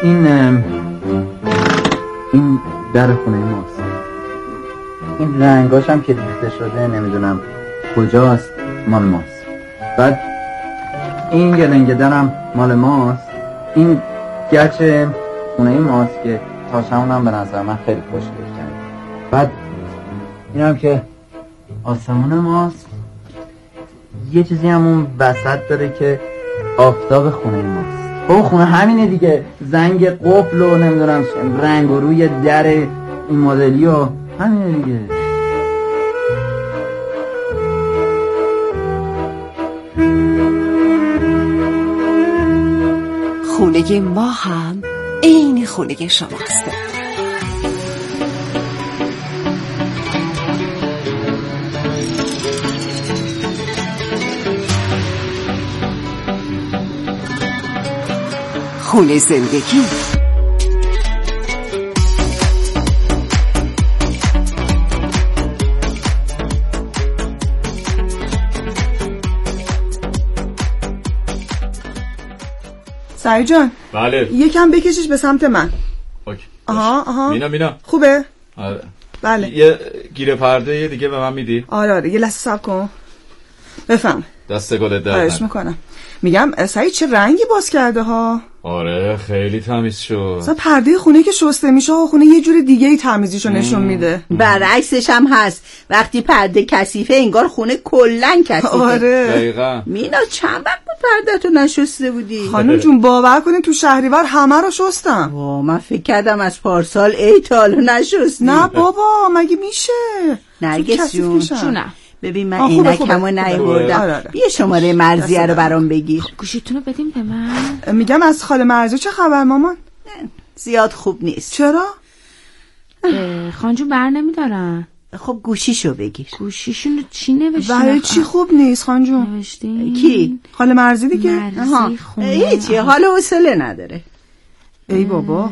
این در خونه ماست. این رنگاش هم که ریخته شده نمیدونم کجاست، مال ماست. بعد این گلنگ درم مال ماست. این گچ خونه ماست که تاشمون هم به نظر من خیلی خوشگل کرد. بعد این هم که آسمون ماست. یه چیزی هم اون وسط داره که آفتاب خونه ماست. خب خونه همینه دیگه، زنگ قفل و نمیدونم رنگ و روی در این مدلی و همینه دیگه. خونه ما هم عین خونه شماست. خونه زندگی. سعید جان. بله. یکم بکشیش به سمت من. اوکی. آها. مینا. خوبه؟ آره. بله. یه گیره پرده دیگه به من میدی؟ آره یه لحظه صبر کن. بفهم. دست گلت درد. خواهش میکنم. میگم سعید چه رنگی باز کرده ها؟ آره خیلی تمیز شد. مثلا پرده خونه که شسته میشه و خونه یه جور دیگه ای تمیزیشو نشون میده. برعکسش هم هست، وقتی پرده کثیفه انگار خونه کلن کثیفه. آره دقیقاً. مینا چند وقت بود پرده‌تو نشسته بودی؟ خانم جون باور کنین تو شهریور همه رو شستم. من فکر کردم از پارسال تا حالا نشستی. نه بابا مگه میشه؟ نرگس جونم ببین من عینکمو نیاوردم. آره. بیا شماره مرضیه رو برام بگیر. گوشیتونو بدیم به من. میگم از خاله مرضیه چه خبر مامان؟ زیاد خوب نیست. چرا؟ خانجون بر نمیدارن. خب گوشیشو بگیر. گوشیشونو چی نوشتین؟ برای چی خوب نیست خانجون؟ نوشتین؟ کی؟ خاله مرضی دیگه. هیچی حال حوصله نداره. ای بابا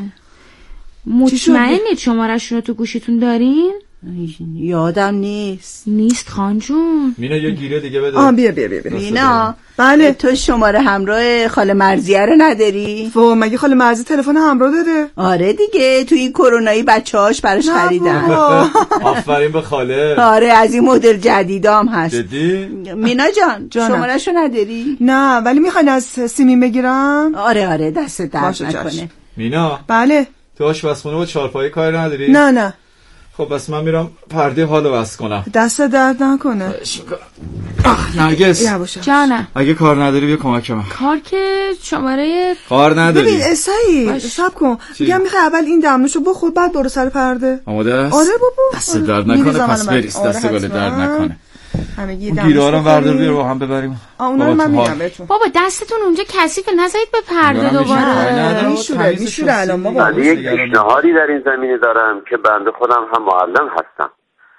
مطمئنید شماره‌شون رو تو گوشیتون دارین؟ یادم نیست خانجون. مینا یه گیره دیگه بده. بیا مینا. بله. تو شماره همراه خاله مرضیه رو نداری؟ مگه خاله مرضی تلفن همراه داره؟ آره دیگه تو این کرونایی بچه‌هاش براش خریدن. آفرین به خاله. آره از این مدل جدیدام هست. جدی؟ مینا جان شماره‌شو نداری؟ نه ولی میخواین از سیمین بگیرم؟ آره دست درد نکنه. مینا. بله. تو آشپزخونه و چهارپایه کار نداری؟ نه خب بس من میرم پرده حالو بس کنم. دست درد نکنه. نرگس جانم اگه کار نداری بیا کمک من. کار که شماره کار نداری. ببین سعید صبر کن. میگم میخوای اول این دمنوشو بخور بعد برو سر پرده. آماده است؟ آره بابا. دست درد نکنه پس بریز. دست گل درد نکنه. اون گیره‌ها بردار بیار با هم ببریم. اونا رو من میگم بهتون. بابا دستتون اونجا کثیفه نذارید به پرده دوباره. میشوره الان بابا. من یک پیشنهادی در این زمینه دارم که بنده خودم هم معلم هستم.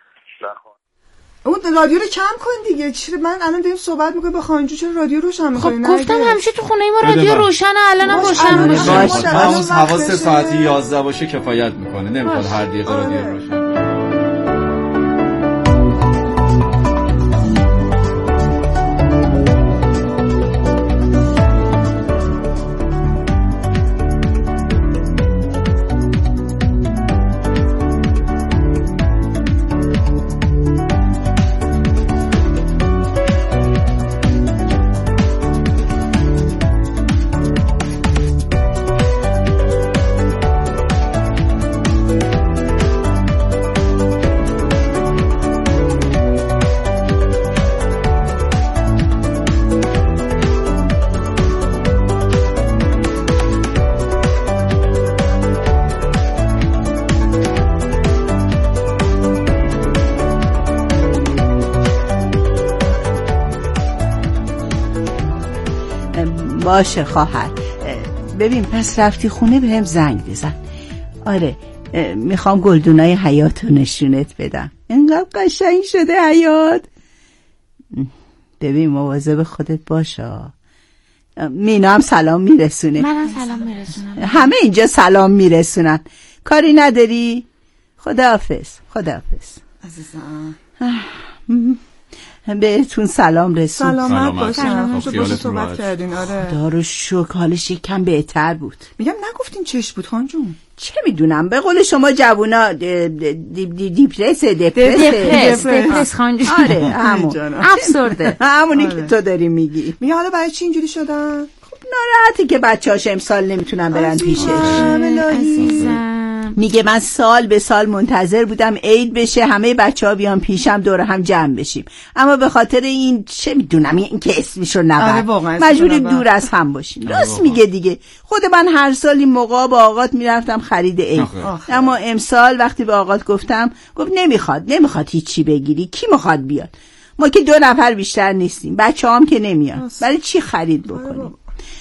اون رادیو رو کم کن دیگه. چرا من الان داریم صحبت میکنیم با خانجو چرا رادیو روشن میکنی؟ خب گفتم همیشه تو خونه ما رادیو روشنه الانم روشن باشه. همون حواس ساعتی 11 باشه کفایت میکنه. نمیخواد هر دقیقه رادیو روشن. باشه خواهر. ببین پس رفتی خونه بهم زنگ بزن. آره میخوام گلدونای حیاط رو نشونت بدم. اینقدر قشنگ شده حیاط. ببین مواظب خودت باشه. مینا هم سلام میرسونه. منم سلام میرسونم. همه اینجا سلام میرسونن. کاری نداری؟ خداحافظ. عزیزم بهتون سلام رسون. سلامت باشم. خب خیالتون صحبت کردین. آره خدا رو شکر حالش یکم بهتر بود. میگم نگفتین چش بود خان جون؟ چه میدونم، به قول شما جوونا دیپرس خان جون. آره همون افسرده همونی که تو داری میگی. میگه حالا برای چی اینجوری شدن؟ ناراحتی که بچه‌هاش امسال نمیتونن برن پیشش. عزیزم میگه من سال به سال منتظر بودم عید بشه همه بچه‌ها بیان پیشم دور هم جمع بشیم، اما به خاطر این چه میدونم این که اسمشو نبر مجبوریم دور از هم باشیم. راست میگه دیگه. خود من هر سال این موقع با آقات میرفتم خرید عید، اما امسال وقتی به آقات گفتم گفت نمیخواد هیچی بگیری، کی میخواد بیاد؟ ما که 2 نفر بیشتر نیستیم، بچه‌هام که نمیان، برای چی خرید بکنیم؟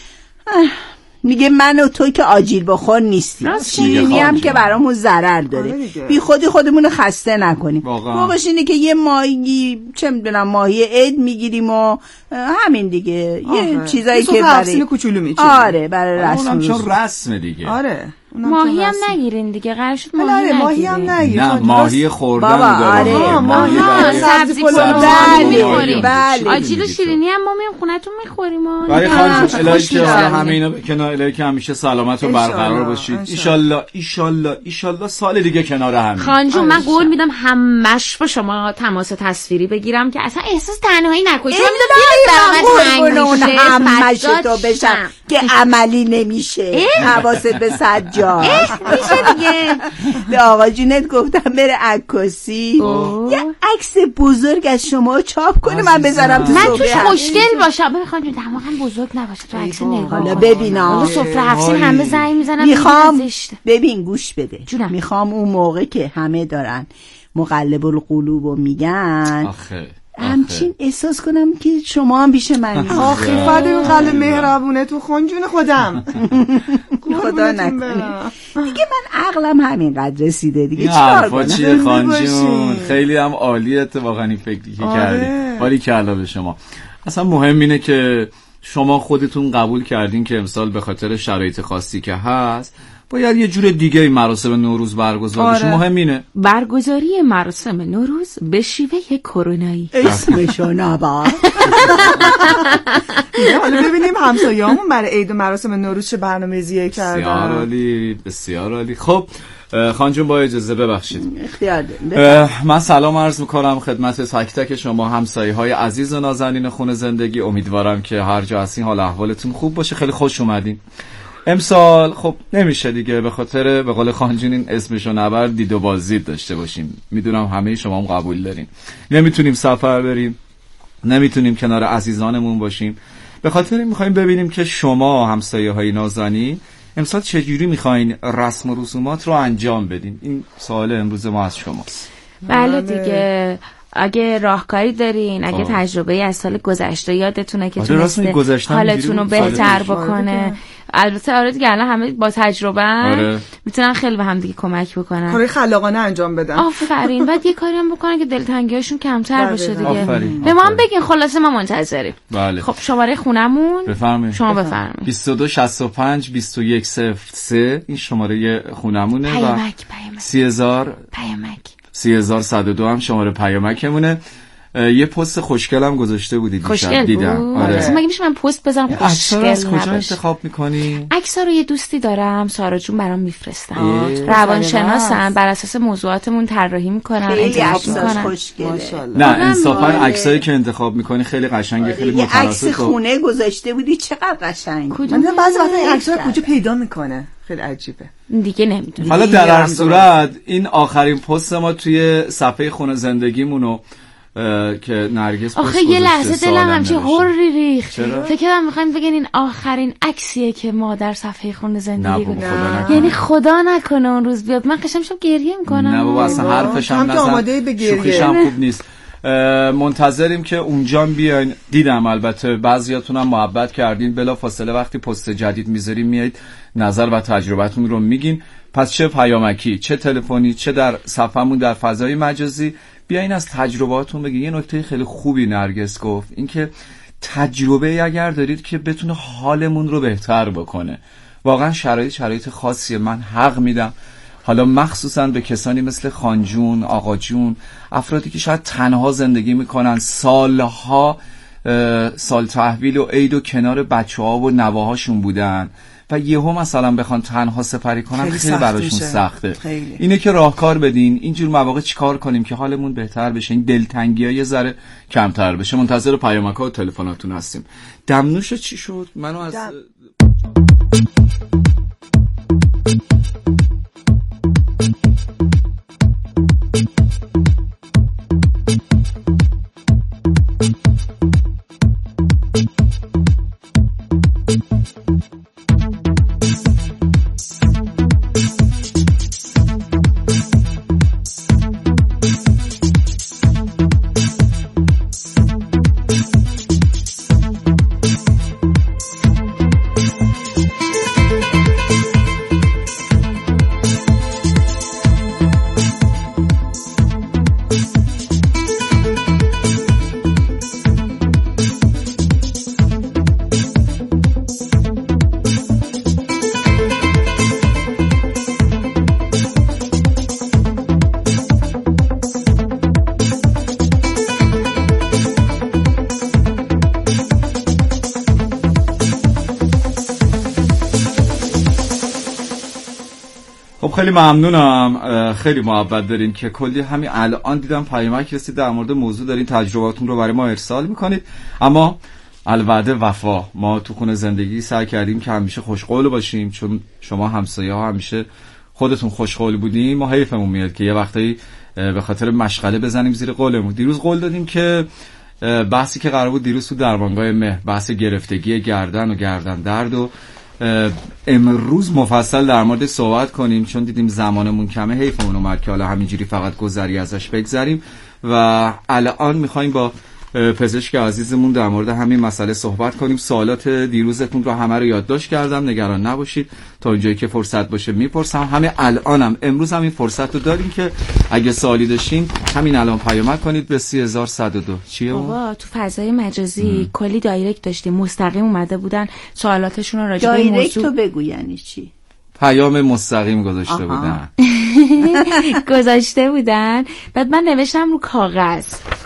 میگه من و تو که آجیل بخور نیستیم، شیرینی هم که برامون ضرر داره، بی خودمونو خسته نکنیم. واقعش اینه که یه ماهی چه میدونم ماهی عید میگیریم و همین دیگه یه چیزایی که برای کوچولو میچینیم. آره برای رسم، اونم چون رسمه دیگه. آره ماهی هم نگیرین دیگه، قرار شد ماهی هم نگیرین. نه ماهی خوردن داره. آره ماهی سبزی پلو میخوریم، آجیل و شیرینی هم ما میریم خونتون میخوریم. ولی خانم الهی که همه اینا کنار، الهی که همیشه سلامت و برقرار باشید. ایشالله سال دیگه کنار هم. خان جون من قول میدم همش با شما تماس تصویری بگیرم که اصلا احساس تنهایی نکنید. من میدونم همش تو بشم که عملی نمیشه. حواست به سجاد میشه دیگه. به آقا جونت گفتم بره عکاسی یه عکس بزرگ از شما چاپ کنه من بذارم تو من سفره. توش خوشگل باشم. بخوام جون دماغم بزرگ نباشه تو عکس نگاه. حالا ببینم سفره هفتین همه زنگ میزنن. میخوام ببین گوش بده. میخوام اون موقع که همه دارن مقلب القلوبو میگن همچین احساس کنم که شما هم بیشه من. آخه فدای اون قلب مهربونه تو خان جون خودم. خدا نکنه دیگه من عقلم همینقدر رسیده دیگه. چیکار کنم؟ خان جون خیلی هم عالیه اتفاقا این فکری که کردی. ولی کلا به شما اصلا مهم اینه که شما خودتون قبول کردین که امسال به خاطر شرایط خاصی که هست باید یه جور دیگه مراسم نوروز برگزار بشه. مهم اینه برگزاری مراسم نوروز به شیوه کرونایی. اسمشو نبر. حالا ببینیم همسایه‌مون برای عید و مراسم نوروز چه برنامه‌ریزی کردن. بسیار عالی بسیار عالی. خب خان جون با اجازه ببخشید من سلام عرض میکنم خدمت تک تک شما همسایه‌های عزیز و نازنین خونه زندگی. امیدوارم که هر جا هستین حال احوالتون خوب باشه. خیلی خوش اومدین. امسال خب نمیشه دیگه به خاطر به قول خان جون این اسمشو نبر دید و بازدید داشته باشیم. میدونم همه شما هم قبول دارین. نمیتونیم سفر بریم، نمیتونیم کنار عزیزانمون باشیم. به خاطر این میخوایم ببینیم که شما همسایه‌های نازنین امسال چجوری میخواین رسم و رسومات رو انجام بدین. این سوال امروز ما از شماست. بله دیگه. اگه راهکاری دارین، اگه تجربه از سال گذشته یادتونه که تونسته حالتون رو بهتر بکنه. البته آره دیگه الان همه با تجربه میتونن خیلی به هم دیگه کمک بکنن، کارهای خلاقانه انجام بدن. آفرین. بعد یه کاری هم بکنن که دلتنگی‌هاشون کمتر بشه دیگه. به ما هم بگین. خلاصه ما منتظریم. بله. خب شماره خونمون بفرمایید. شما بفرمایید. 2265 2103 این شماره خونمونه و 30000 پیامک 30102 هم شماره پیامکمونه. یه پست خوشگل هم گذاشته بودید دیشب دیدم. آره. مگه میشه من پست بذارم خوشگل از کجا انتخاب میکنی؟ عکس‌ها رو یه دوستی دارم سارا جون برام میفرستن. روانشناسن، بر اساس موضوعاتمون طراحی میکنن، خیلی عکساش خوشگله. نه انصافا عکسایی که انتخاب میکنی خیلی قشنگه، خیلی متناسب. یه عکس خونه گذاشته بودی چقدر قشنگ. من بعضی وقتا این عکس‌ها کجا پیدا میکنه؟ خیلی عجیبه. دیگه نمیدونم. حالا در هر صورت این آخرین پست ما توی صفحه خونه زندگیمونو که نرگس آخه یه لحظه دلم همچین هوری ریخت. فکر کنم میخواین بگین این آخرین عکسیه که ما در صفحه خونه زندگی گذاشتیم. یعنی خدا نکنه اون روز بیاد من قشنگ شم گریه میکنم. نه بابا اصلا حرفش هم نزن. شوخیش هم خوب نیست. منتظریم که اونجا بیاین. دیدم البته بعضیاتون هم محبت کردین، بلافاصله وقتی پست جدید میذاریم میایید نظر و تجربتون رو میگین. پس چه پیامکی، چه تلفنی، چه در صفحمون در فضای مجازی بیاین از تجربهاتون بگین. یه نکته خیلی خوبی نرگس گفت، اینکه تجربه اگر دارید که بتونه حالمون رو بهتر بکنه. واقعا شرایط خاصیه، من حق میدم. حالا مخصوصا به کسانی مثل خانجون، آقا جون، افرادی که شاید تنها زندگی میکنن، سالها سال تحویل و عید و کنار بچه‌ها و نواهاشون بودن و یهو مثلا بخوان تنها سپری کنن خیلی براشون سخته. اینه که راهکار بدین اینجور مواقع چیکار کنیم که حالمون بهتر بشه، این دلتنگی‌ها یه ذره کمتر بشه. منتظر پیامک‌ها و تلفناتون هستیم. دمنوش چی شد؟ منو از خیلی ممنونم، خیلی محبت دارین که کلی همین الان دیدم پیامک رسید در مورد موضوع دارین تجربهاتون رو برای ما ارسال میکنید. اما الوعده وفا، ما تو خونه زندگی سعی کردیم که همیشه خوشقول باشیم، چون شما همسایه ها همیشه خودتون خوشقول بودین. ما حیفمون میاد که یه وقتایی به خاطر مشغله بزنیم زیر قولمون. دیروز قول دادیم که بحثی که قرار بود دیروز تو درمانگاه مهر، بحث گرفتگی گردن و گردن درد و امروز مفصل در مورد صحبت کنیم، چون دیدیم زمانمون کمه، حیفمون اومد که حالا همینجوری فقط گذری ازش بگذریم و الان میخوایم با پزشک عزیزمون در مورد همین مسئله صحبت کنیم. سوالات دیروزتون رو همه رو یادداشت کردم، نگران نباشید، تا اینجایی که فرصت باشه میپرسم. همین الانم امروز همین فرصت رو داریم که اگه سوالی داشتین همین الان پیامک کنید به 30102. چیه بابا تو فضای مجازی کلی دایرکت داشتیم، مستقیم اومده بودن سوالاتشون رو راجع به موضوع. دایرکت رو بگو یعنی چی؟ پیام مستقیم گذاشته بودن. گذاشته بودن، بعد من نوشتم رو کاغذ.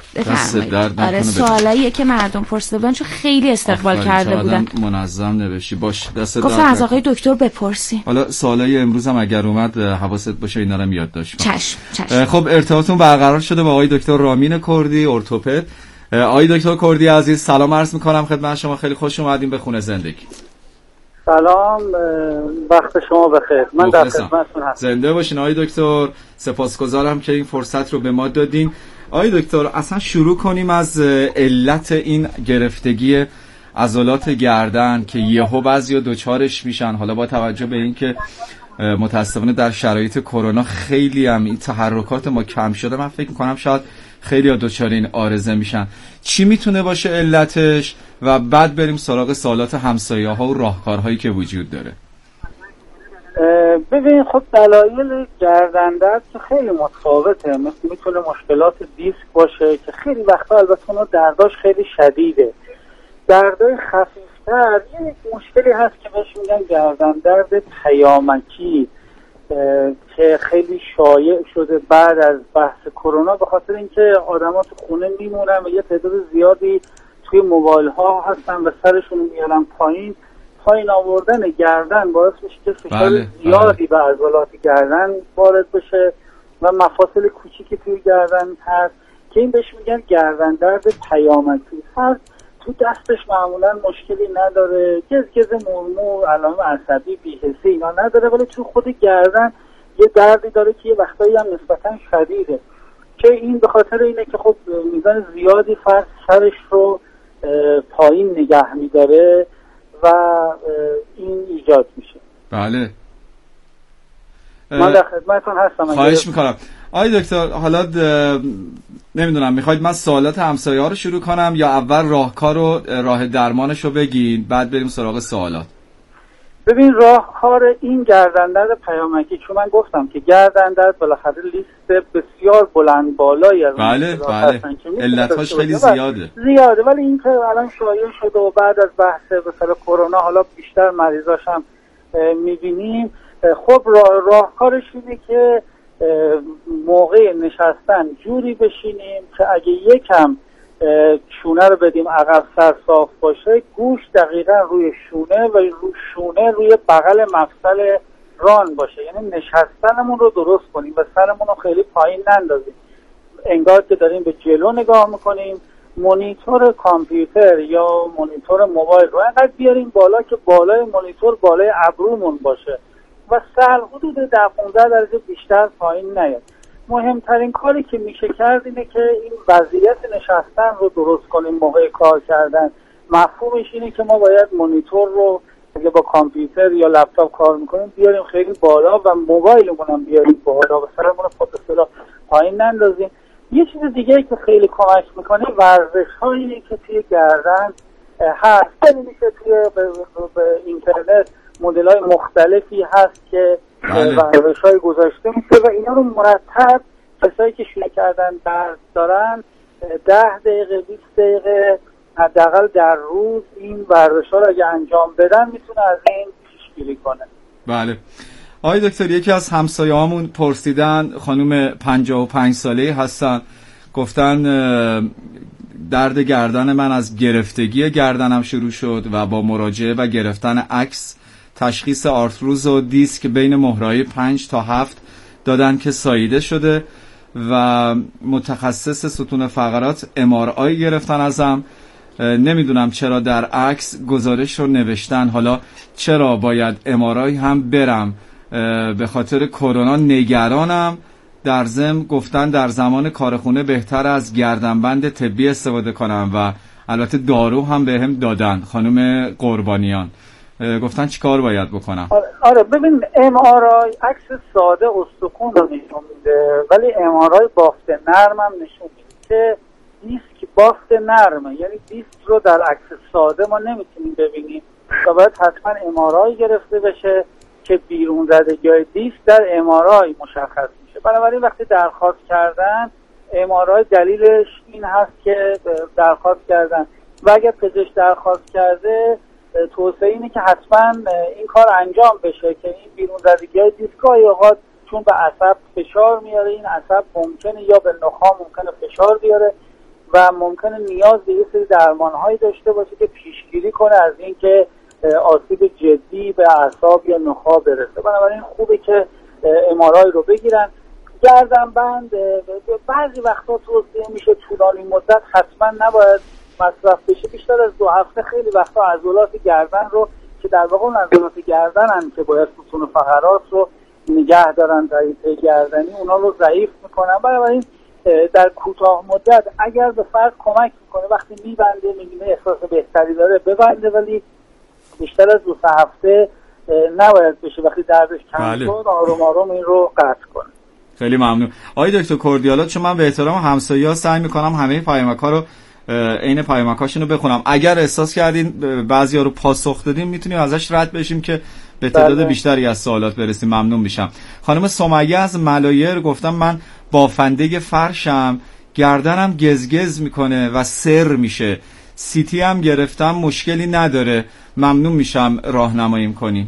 آره سوالاییه که مردم پرسیده بودن، چون خیلی استقبال کرده بودن. منظم نوشی. باش دست گفتم از آقای دکتر بپرسی. حالا سوالای امروز هم اگر اومد حواست باشه اینا رو یادداشت کن. چشم. خب ارتباطتون برقرار شده با آقای دکتر رامین کردی، ارتوپد. آقای دکتر کردی عزیز سلام عرض می‌کنم خدمت شما، خیلی خوش اومدین به خونه زندگی. سلام، وقت شما بخیر. من در خدمتتون هستم. زنده باشین آقای دکتر، سپاسگزارم که این فرصت رو به ما دادین. آقای دکتر اصلا شروع کنیم از علت این گرفتگی عضلات گردن که یهو بعضیا دوچارش میشن. حالا با توجه به این که متاسفانه در شرایط کرونا خیلی هم این تحرکات ما کم شده، من فکر میکنم شاید خیلی ها دوچار این عارضه میشن. چی میتونه باشه علتش و بعد بریم سراغ سوالات همسایه ها و راهکارهایی که وجود داره. ببین خب دلایل گردن درد که خیلی متفاوته. میتونه مشکلات دیسک باشه که خیلی وقتا البته اون درداش خیلی شدیده. دردای خفیفتر یک مشکلی هست که بهش میگن گردن درد پیامکی که خیلی شایع شده بعد از بحث کرونا، به خاطر اینکه آدما تو خونه میمونن و یه تعداد زیادی توی موبایل ها هستن و سرشون میارن پایین آوردن گردن باعث میشه که فشار زیادی به عضلات گردن وارد بشه و مفاصل کوچیکی توی گردن هست که این بهش میگن گردن درد پیامکی هست. تو دستش معمولا مشکلی نداره، گزگز مرمور، علائم عصبی، بی‌حسی اینا نداره، ولی تو خود گردن یه دردی داره که یه وقتایی هم نسبتا شدیده که این به خاطر اینه که خب میزان زیادی فرد سرش رو پایین نگه میداره و این ایجاد میشه. بله من در خدمتتون هستم. خواهش میکنم. آقای دکتر حالا نمیدونم میخواید من سوالات همسایه ها رو شروع کنم یا اول راهکار و راه درمانش رو بگین بعد بریم سراغ سوالات؟ ببین راهکار این گردن درد پیامکی، چون من گفتم که گردن درد بالاخره لیست بسیار بلند بالایی از بله علتاش خیلی زیاده ولی این که الان شایع شده و بعد از بحث مثلا کرونا حالا بیشتر مریضاش هم میبینیم، خب راهکارش اینه که موقع نشستن جوری بشینیم که اگه یکم شونه رو بدیم عقب سر صاف باشه، گوش دقیقا روی شونه و شونه روی بغل مفصل ران باشه، یعنی نشستنمون رو درست کنیم و سرمون رو خیلی پایین نندازیم، انگار که داریم به جلو نگاه میکنیم. مونیتور کامپیوتر یا مونیتور موبایل رو انقدر بیاریم بالا که بالای مونیتور بالای ابرومون باشه و سر حدود 10-15 درجه بیشتر پایین نیاد. مهمترین کاری که میشه کرد اینه که این وضعیت نشستن رو درست کنیم موقع کار کردن. مفهومش اینه که ما باید مونیتور رو اگه با کامپیوتر یا لپتاپ کار میکنیم بیاریم خیلی بالا و موبایلمون هم بیاریم بالا و سرمون رو خود اصطلاح پایین نندازیم. یه چیز دیگه که خیلی کمک میکنه ورزش‌هایی که توی گردن هست، ببینید که توی به اینترنت مدل‌های مختلفی هست که ورزش‌های گذاشته میشه و اینا رو مرتب کسایی که شروع کردن درس دارن 10 دقیقه 20 دقیقه حداقل در روز این ورزش‌ها رو اگه انجام بدن میتونه از این پیشگیری کنه. بله آقای دکتر، یکی از همسایه‌هامون پرسیدن، خانم 55 ساله‌ای هستن، گفتن درد گردن من از گرفتگی گردنم شروع شد و با مراجعه و گرفتن عکس تشخیص آرتروز و دیسک بین مهره‌های 5 تا 7 دادن که ساییده شده و متخصص ستون فقرات MRI گرفتن ازم. نمیدونم چرا در عکس گزارش رو نوشتن، حالا چرا باید MRI هم برم؟ به خاطر کرونا نگرانم. در ضمن گفتن در زمان کارخونه بهتر از گردنبند طبی استفاده کنم و البته دارو هم بهم دادن. خانم قربانیان گفتن چی کار باید بکنم؟ آره ببین MRI عکس ساده استخوان رو نشون میده، ولی MRI بافت نرم هم نشون میده که دیسک بافت نرمه، یعنی دیسک رو در عکس ساده ما نمیتونیم ببینیم و باید حتما MRI گرفته بشه که بیرون زدگی دیسک در MRI مشخص میشه. بنابراین وقتی درخواست کردن MRI دلیلش این هست که درخواست کردن و اگر پزشک درخواست کرده توصیه اینه که حتما این کار انجام بشه که این بیرون زدگی های دیسک گاهی اوقات چون به عصب فشار میاره، این عصب ممکنه یا به نخاع ممکنه فشار بیاره و ممکنه نیاز به یه سری درمان‌هایی داشته باشه که پیشگیری کنه از اینکه آسیب جدی به اعصاب یا نخاع برسه. بنابراین خوبه که MRI رو بگیرن. گردنبند بعضی وقتا توصیه میشه طولانی مدت حتما نباید مصرف بشه، بیشتر از 2 هفته. خیلی وقتا عضلات گردن رو که در واقع اون عضلات گردنن که باید ستون فقرات رو نگه دارن، ضعیفه گردنی اونا رو ضعیف میکنن. بنابراین در کوتاه مدت اگر به فرد کمک میکنه وقتی میبنده میبینه احساس بهتری داره ببنده، ولی بیشتر از 2 هفته نباید بشه. وقتی دردش کم شد آروم آروم این رو قطع کنه. خیلی ممنون آقای دکتر کوردیالا. چون من به احترام همسایه‌ها سعی میکنم همه پیامک‌ها رو عین پیامک‌هاشون رو بخونم. اگر احساس کردین بعضیا رو پاسخ دادیم میتونیم ازش رد بشیم که به تعداد بیشتری از سوالات برسیم. ممنون میشم. خانم سمیه از ملایر گفتم من بافنده فرشم، گردنم گزگز میکنه و سر میشه، سیتی هم گرفتم، مشکلی نداره، ممنون میشم راهنماییم کنی.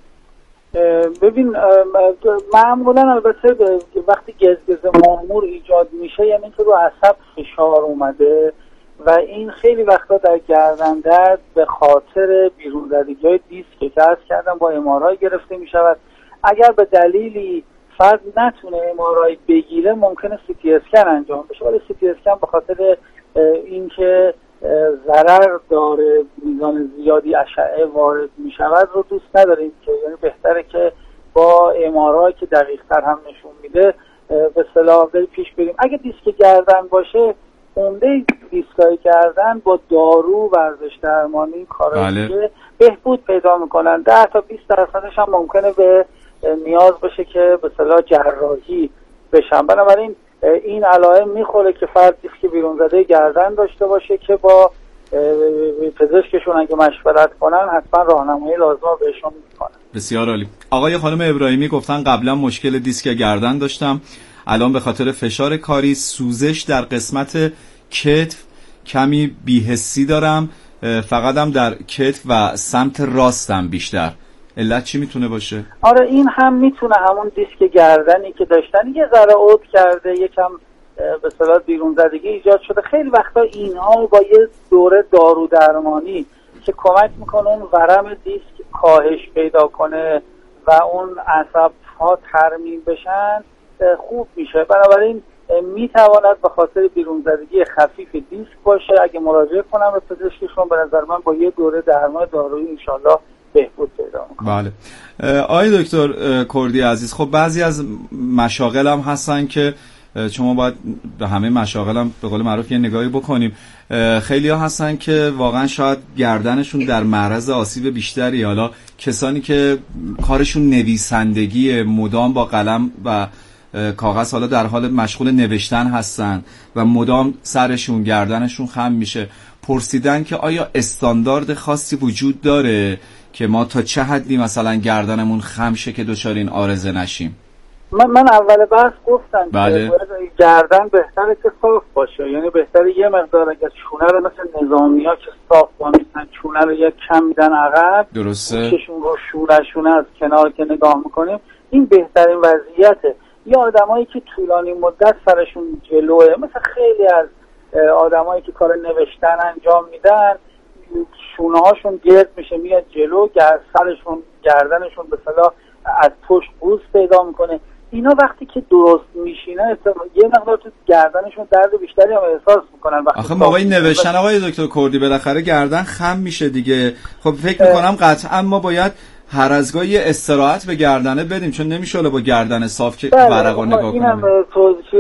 ببین معمولا البته وقتی گزگز مرمور ایجاد میشه یعنی که رو عصب فشار اومده و این خیلی وقتا در گردن درد به خاطر بیرون زدگی‌های دیسک که عرض کردم با MRI گرفته میشود. اگر به دلیلی فرد نتونه MRI بگیره ممکنه CT اسکن انجام بشه، ولی CT اسکن به خاطر اینکه ضرر داره، میزان زیادی اشعه وارد میشود رو دوست نداریم که، یعنی بهتره که با MRI که دقیق تر هم نشون میده به اصطلاح پیش بریم. اگه دیسک گردن باشه عمده دیسکای گردن با دارو ورزش درمانی کارایی بهبود پیدا میکنن. 10 تا 20% هم ممکنه به نیاز باشه که به اصطلاح جراحی بشن. بنابراین این علائم میخوره که فرد دیسک بیرون زده گردن داشته باشه که با پزشکشون اگه مشورت کنن حتما راهنمایی لازم بهشون میکنن. بسیار عالی. آقای خانم ابراهیمی گفتن قبلا مشکل دیسک گردن داشتم، الان به خاطر فشار کاری سوزش در قسمت کتف کمی بی‌حسی دارم، فقط هم در کتف و سمت راستم بیشتر. علت چی میتونه باشه؟ آره این هم میتونه همون دیسک گردنی که داشتن یه ذره عود کرده، یکم به اصطلاح بیرون زدگی ایجاد شده. خیلی وقتا اینها با یه دوره دارو درمانی که کمک میکنه اون ورم دیسک کاهش پیدا کنه و اون عصب ها ترمیم بشن خوب میشه. بنابراین میتواند به خاطر بیرون زدگی خفیف دیسک باشه. اگه مراجعه کنم به پزشکشون به نظر من با یه دوره درمان دارویی انشالله بهبود پیدا میکنه. بله. آقای دکتر کردی عزیز، خب بعضی از مشاغل هم هستن که شما باید به همه مشاغل هم به قول معروف یه نگاهی بکنیم. خیلی ها هستن که واقعا شاید گردنشون در معرض آسیب بیشتری، حالا کسانی که کارشون نویسندگی مدام با قلم و کاغذ حالا در حال مشغول نوشتن هستن و مدام سرشون گردنشون خم میشه، پرسیدن که آیا استاندارد خاصی وجود داره که ما تا چه حدی مثلا گردنمون خم شه که دچار این عارضه نشیم؟ من اول بحث گفتم بله. که گردن بهتره که صاف باشه، یعنی بهتره یه مقدار اگر چونه رو مثل نظامی‌ها که صاف بامیستن چونه رو یک کم میدن عقب، درسته، چشون رو شونه از کنار که نگاه میکنیم، این بهترین وضعیته. یا آدمایی که طولانی مدت سرشون جلوه، مثل خیلی از آدمایی که کار نوشتن انجام میدن شونه هاشون گرد میشه میاد جلو، سرشون گردنشون به اصطلاح از پشت بوز پیدا میکنه. اینا وقتی که درست میشینه یه مقدار تو گردنشون درد بیشتری هم احساس میکنن. آخه موقعی نوشتن آقای دکتر کردی بالاخره گردن خم میشه دیگه. خب فکر میکنم قطعا ما باید هر از گاهی استراحت به گردنه بدیم، چون نمیشه با گردن صاف که ورقا نگاه کنیم. اینم توضیح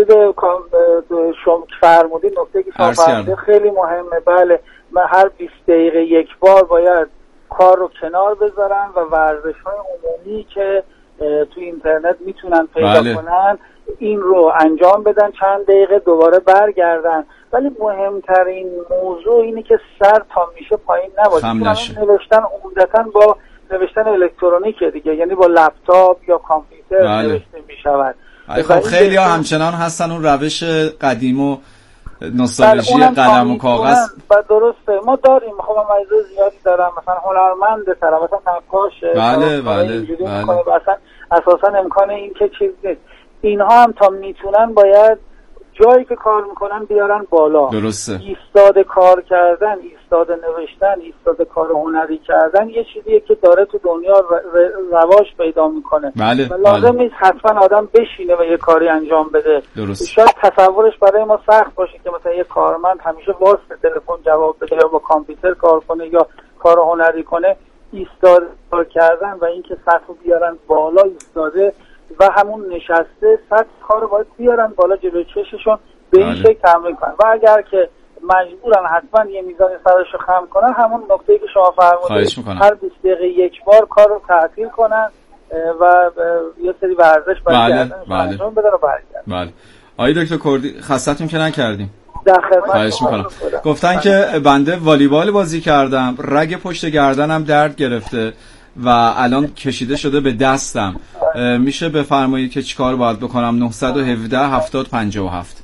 شما فرمودین نکته که شما خیلی مهمه. بله، من هر 20 دقیقه یک بار باید کار رو کنار بذارن و ورزش‌های عمومی که تو اینترنت میتونن پیدا کنن این رو انجام بدن، چند دقیقه دوباره برگردن. ولی مهمترین موضوع اینه که سر تا میشه پایین نباشه. نوشتن عمدتاً با نوشتن الکترونیکه دیگه، یعنی با لپتاپ یا کامپیوتر نوشته میشود. خب خیلی ها همچنان هستن اون روش قدیم و نوستالژی قلم و کاغذ. و درسته ما داریم، خب من مجزه زیادی دارم، مثلا هنرمند طرف مثلا نقاشه، بله. اصلا اساسا امکان این که چیز نیست. اینها هم تا میتونن باید جایی که کار میکنن بیارن بالا. درسته. ایستاده کار کردن، ایستاده نوشتن، ایستاده کار هنری کردن یه چیزیه که داره تو دنیا رواج پیدا میکنه. بله. لازم نیست حتما آدم بشینه و یه کاری انجام بده. درسته. شاید تصورش برای ما سخت باشه که مثلا یه کارمند همیشه واسه تلفن جواب بده یا با کامپیوتر کار کنه یا کار هنری کنه. ایستاده کار کردن و اینکه سطح بیارن بالا ایستاده و همون نشسته سطح کار رو باید بیارن بالا جلوی چششون به این شکل تمرین کنن. و اگر که مجبورن حتما یه میزان سرش رو خم کنن، همون نکته‌ای که شما فرمودید هر 20 دقیقه یک بار کار رو تعطیل کنن و یه سری ورزش برای گردنشون انجام بدن و برگردن. بله. آقای دکتر کردی خستتون که نکردیم. خواهش میکنم. گفتن که بنده والیبال بازی کردم، رگ پشت گردنم درد گرفته و الان کشیده شده به دستم. میشه بفرمایید که چیکار باید بکنم؟ 917 70 57.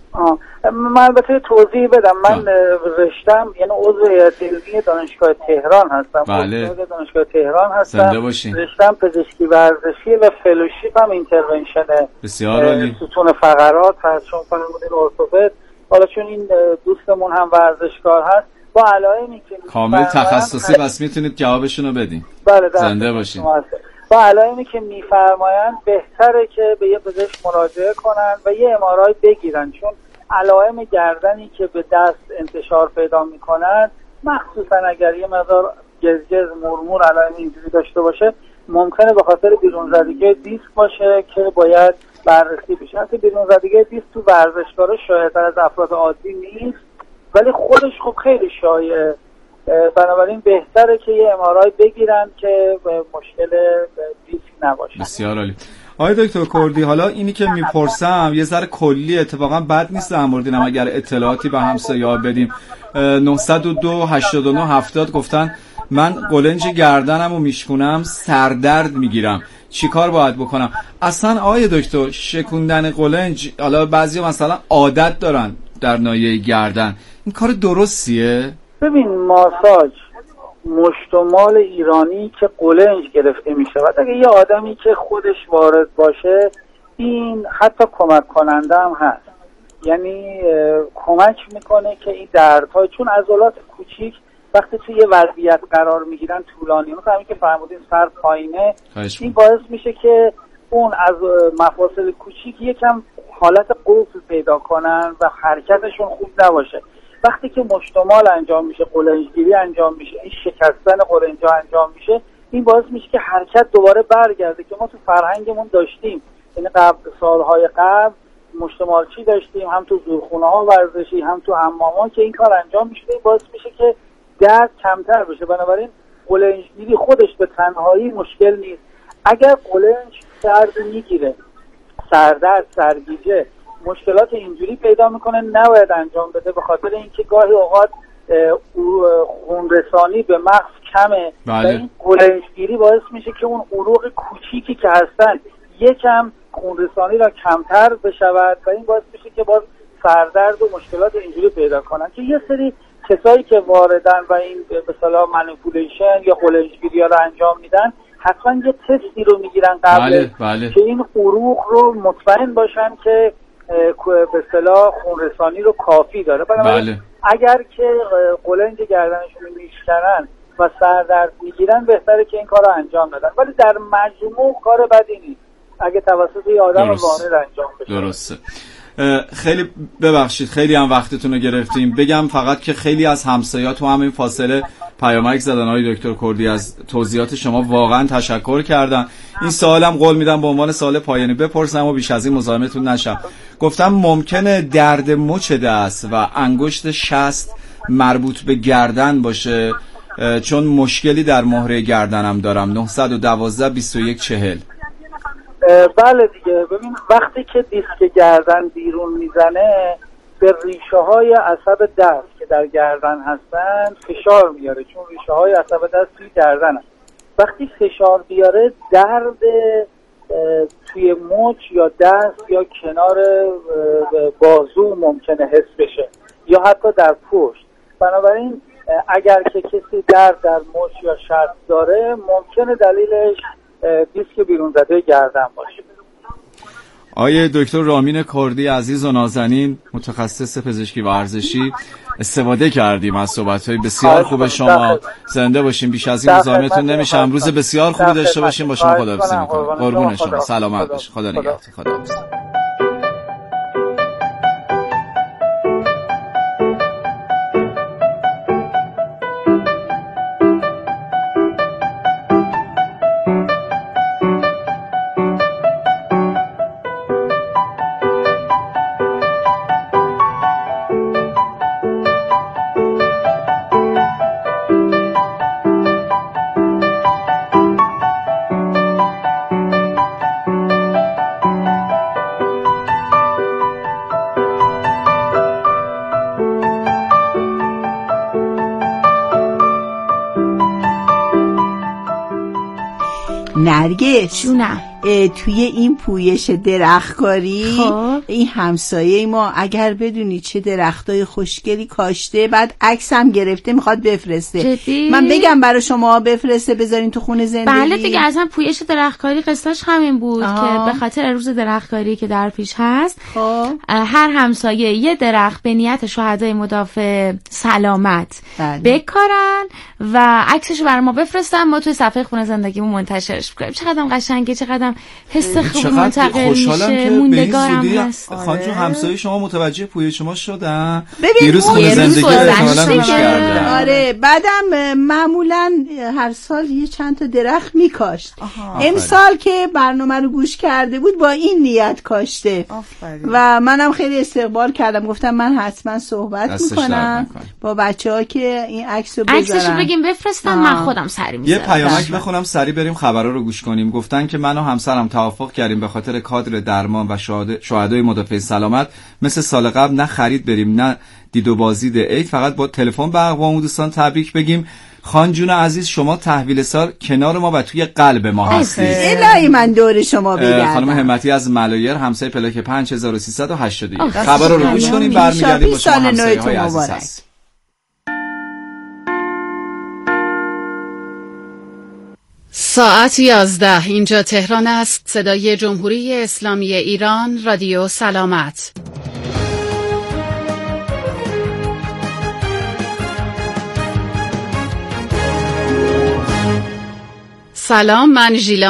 من البته توضیح بدم. من رشتم یعنی عضو هیئت علمی دانشگاه تهران هستم. بله. دانشگاه تهران هستم. رشتم پزشکی ورزشی و فلوشیپ هم اینترونشن. بسیار عالی. ستون فقرات هست، چون فرمودین ارتوپد. حالا چون این دوستمون هم ورزشکار هست با علائمی که کامل تخصصی بس میتونید جوابشون رو بدین. بله زنده باشین. با علائمی که میفرمایند بهتره که به یه پزشک مراجعه کنن و یه MRI بگیرن، چون علائم گردنی که به دست انتشار پیدا میکنن مخصوصا اگر یه مقدار گزگز مرمور علائم اینجوری داشته باشه ممکنه به خاطر بیرون زدگی دیسک باشه که باید بررسی بشه. حتی بیرون زدگی دیسک تو ورزشکارا شایع‌تر از افراد عادی نیست ولی خودش خب خیلی شایعه. بنابراین بهتره که یه MRI بگیرن که مشکل دیسک نباشه. بسیار عالی. آقای دکتر کردی، حالا اینی که میپرسم یه ذره کلی، اتفاقا بد نیست در مورد اینم اگر اطلاعاتی به همسایه‌ها بدیم. 902 89 70 گفتن من قلنج گردنمو میشکنم، سردرد میگیرم، چیکار باید بکنم؟ اصلا آقای دکتر شکوندن قلنج، حالا بعضیا مثلا عادت دارن در ناحیه گردن، این کار درستیه؟ ببین ماساژ مشتمال ایرانی که قولنج گرفته می شود، اگه یه آدمی که خودش وارد باشه، این حتی کمک کننده هم هست، یعنی کمک میکنه که این دردها، چون عضلات کوچیک وقتی توی یه وضعیت قرار میگیرن طولانی، مثلا همین که فرمودین سر پایینه، این باعث میشه که اون از مفاصل کوچیک یکم حالت قفل پیدا کنن و حرکتشون خوب نباشه. وقتی که مشتمال انجام میشه، قولنجگیری انجام میشه، این شکستن قولنجا انجام میشه، این باعث میشه که حرکت دوباره برگرده که ما تو فرهنگمون داشتیم. یعنی سالهای قبل مشتمالچی داشتیم، هم تو زورخونه ها ورزشی، هم تو حماما که این کار انجام میشه، این باعث میشه که درد کمتر بشه. بنابراین قولنجگیری خودش به تنهایی مشکل نیست. اگر قولنج درد میگیره، سردرد، سرگیجه، مشکلات اینجوری پیدا میکنه، نباید انجام بده، به خاطر اینکه گاهی اوقات خونرسانی به مغز کمه. بله. و این قولنجگیری باعث میشه که اون عروق کوچیکی که هستن یکم خونرسانی را کمتر بشود و این باعث میشه که باز سردرد و مشکلات اینجوری پیدا کنن. که یه سری کسایی که واردن و این به اصطلاح مانیپولیشن یا قولنجگیری ها رو انجام میدن، حتما یه تستی رو میگیرن قبل که این عروق رو مطمئن باشن که به اصطلاح خونرسانی رو کافی داره. بنابراین اگر که قولنج گردنشون میشکنن و سردرد میگیرن، بهتره که این کار رو انجام بدن، ولی در مجموع کار بدی نیست اگه توسط یه آدم وارد انجام بشه. درسته. خیلی ببخشید خیلی هم وقتتون رو گرفتیم. بگم فقط که خیلی از همسایه‌ها تو همین فاصله پیامک زدن. آقای دکتر کردی از توضیحات شما واقعا تشکر کردن. این سوالم قول میدم به عنوان سوال پایانی بپرسم و بیش از این مزاحمتون نشم. گفتم ممکنه درد مچ دست و انگشت شست مربوط به گردن باشه، چون مشکلی در مهره گردنم دارم. 912 21 40. بله دیگه، ببین وقتی که دیسک گردن بیرون میزنه به ریشه های عصب دست که در گردن هستن فشار میاره، چون ریشه های عصب دست توی گردن هست. وقتی فشار بیاره درد توی مچ یا دست یا کنار بازو ممکنه حس بشه یا حتی در پشت. بنابراین اگر که کسی درد در مچ یا شست داره، ممکنه دلیلش دیسک بیرون زده گردن باشه. آیه دکتر رامین کردی عزیز و نازنین، متخصص پزشکی ورزشی، استفاده کردیم از صحبت‌های بسیار خوب شما. زنده باشین. بیش از این مزاحمتون نمیشم. روز بسیار خوبی داشته باشین. با شما خداحافظی می‌کنم. قربون شما. سلامت باشین. خدا نگهدار. خداحافظ. نرگس جونم، توی این پویش درختکاری این همسایه ما اگر بدونی چه درختای خوشگلی کاشته، بعد عکس هم گرفته میخواد بفرسته. جدی؟ من بگم برای شما بفرسته بذارین تو خونه زندگی؟ بله دیگه، از هم پویش درختکاری قصهش همین بود که به خاطر روز درختکاری که در پیش هست هر همسایه یه درخت به نیت شهدای مدافع سلامت بکارن و عکسشو برای ما بفرستن، ما توی صفحه خونه زندگیمون منتشرش می‌کنیم. چقدر قشنگه، چقدر حس خوب منتقل میشه، موندگارم هست. خانجون همسایه شما متوجه پویش شما شدن؟ دیروز خونه زندگی احتمالاً گوش کردن. آره، بعدم معمولاً هر سال یه چند تا درخت میکاشت. امسال که برنامه رو گوش کرده بود با این نیت کاشته و منم خیلی استقبال کردم، گفتم من حتما صحبت میکنم با بچه‌ها که این عکسو بذارن، عکسشو بگیم بفرستن، من خودم سری میذارم. یه پیامک بخونم سری بریم خبرها رو گوش کنیم. گفتن که من و همسرم توافق کردیم به خاطر کادر درمان و شهدای مدافع سلامت مثل سال قبل نه خرید بریم نه دید و بازدید عید، فقط با تلفن به اقوام و دوستان تبریک بگیم. خان جون عزیز، شما تحویل سال کنار ما و توی قلب ما هستید. الهی من دور شما بگردم. خانم همتی از ملایر، همسایه پلاک 5381. خبرها رو گوش کنیم، برمیگردیم با شما همسایه‌های عزیز. ساعت 11 اینجا تهران است. صدای جمهوری اسلامی ایران، رادیو سلامت. سلام، من ژیلا